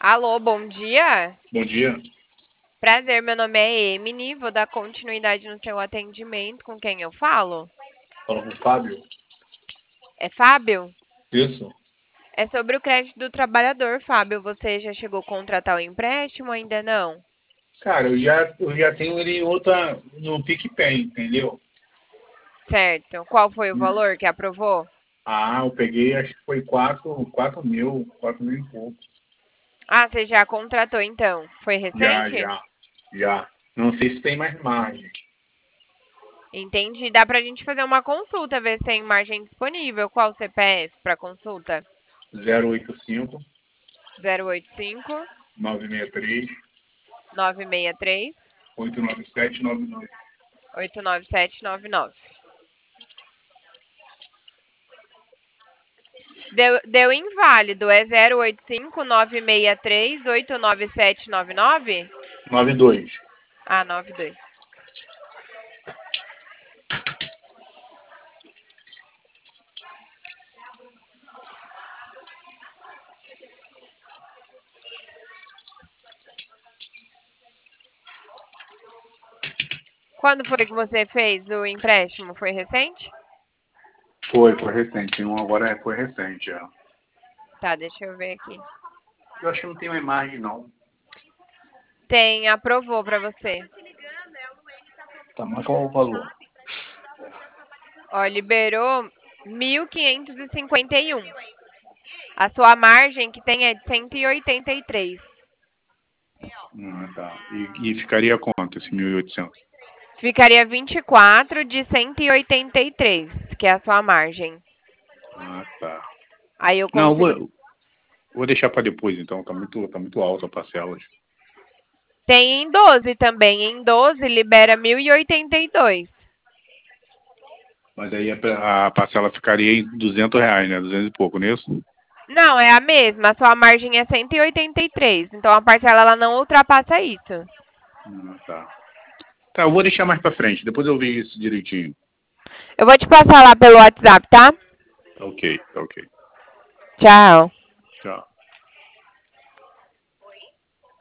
Alô, bom dia. Bom dia. Prazer, meu nome é Emily. Vou dar continuidade no seu atendimento. Com quem eu falo? Fala com o Fábio. É Fábio? Isso. É sobre o crédito do trabalhador, Fábio. Você já chegou a contratar o empréstimo ou ainda não? Cara, eu já tenho ele em outra, no PicPay, entendeu? Certo. Qual foi o valor que aprovou? Ah, eu peguei, acho que foi 4 mil e pouco. Ah, você já contratou então. Foi Já, recente? já, já. Não sei se tem mais margem. Entendi. Dá pra gente fazer uma consulta, ver se tem margem disponível. Qual o CPF para consulta? 085 085 963 963 89799. 89799. Deu inválido. É 085-963-89799? 92. Ah, 92. Quando foi que você fez o empréstimo? Foi recente? Foi recente. Um agora foi recente, já. Tá, deixa eu ver aqui. Eu acho que não tem mais margem, não. Tem, aprovou pra você. Tá, mas qual é o valor? Ó, liberou 1.551. A sua margem que tem é de 183. Ah, tá. E ficaria quanto esse 1.800? Ficaria 24 de 183, que é a sua margem. Ah, tá. Aí eu Não, consigo. vou deixar para depois, então. Tá muito alta a parcela. Tem em 12 também. Em 12 libera 1.082. Mas aí a parcela ficaria em R$ 200, né? 200 e pouco, não é isso? Não, é a mesma. A sua margem é 183. Então a parcela ela não ultrapassa isso. Tá. Tá, eu vou deixar mais para frente. Depois eu vejo isso direitinho. Eu vou te passar lá pelo WhatsApp, tá? Tá ok, tá ok. Tchau. Tchau.